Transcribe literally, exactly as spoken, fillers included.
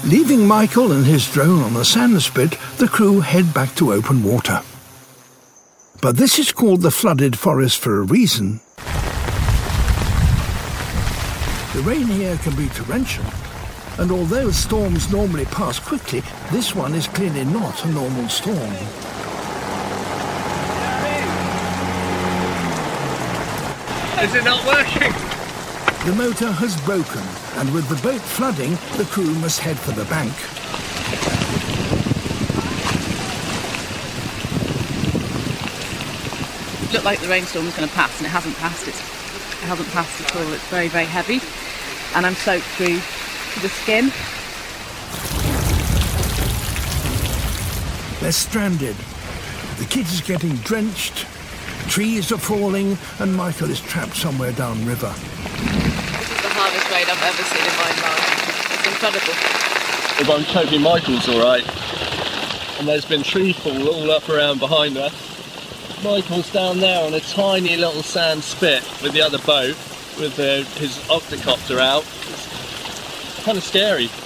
Leaving Michael and his drone on the sand spit, the crew head back to open water. But this is called the flooded forest for a reason. The rain here can be torrential, and although storms normally pass quickly, this one is clearly not a normal storm. Is it not working? The motor has broken, and with the boat flooding, the crew must head for the bank. It looked like the rainstorm was going to pass, and it hasn't passed. It's, it hasn't passed at all. It's very, very heavy, and I'm soaked through to the skin. They're stranded. The kid is getting drenched, trees are falling, and Michael is trapped somewhere downriver. This is the hardest rain I've ever seen in my life. It's incredible. Well, I'm hoping Michael's alright. And there's been tree fall all up around behind us. Michael's down there on a tiny little sand spit with the other boat, with uh, his octocopter out. It's kind of scary.